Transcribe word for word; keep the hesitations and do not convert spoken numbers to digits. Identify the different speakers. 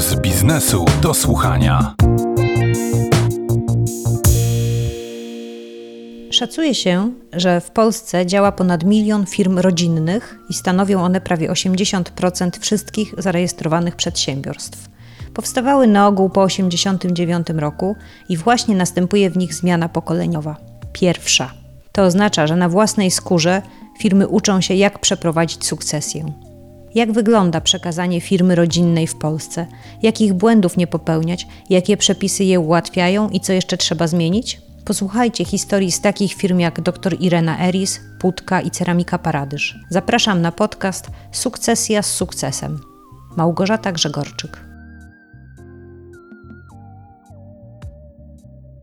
Speaker 1: z biznesu do słuchania.
Speaker 2: Szacuje się, że w Polsce działa ponad milion firm rodzinnych i stanowią one prawie osiemdziesiąt procent wszystkich zarejestrowanych przedsiębiorstw. Powstawały na ogół po tysiąc dziewięćset osiemdziesiątym dziewiątym roku i właśnie następuje w nich zmiana pokoleniowa. Pierwsza. To oznacza, że na własnej skórze firmy uczą się, jak przeprowadzić sukcesję. Jak wygląda przekazanie firmy rodzinnej w Polsce? Jakich błędów nie popełniać? Jakie przepisy je ułatwiają i co jeszcze trzeba zmienić? Posłuchajcie historii z takich firm jak dr Irena Eris, Putka i Ceramika Paradyż. Zapraszam na podcast Sukcesja z sukcesem. Małgorzata Grzegorczyk.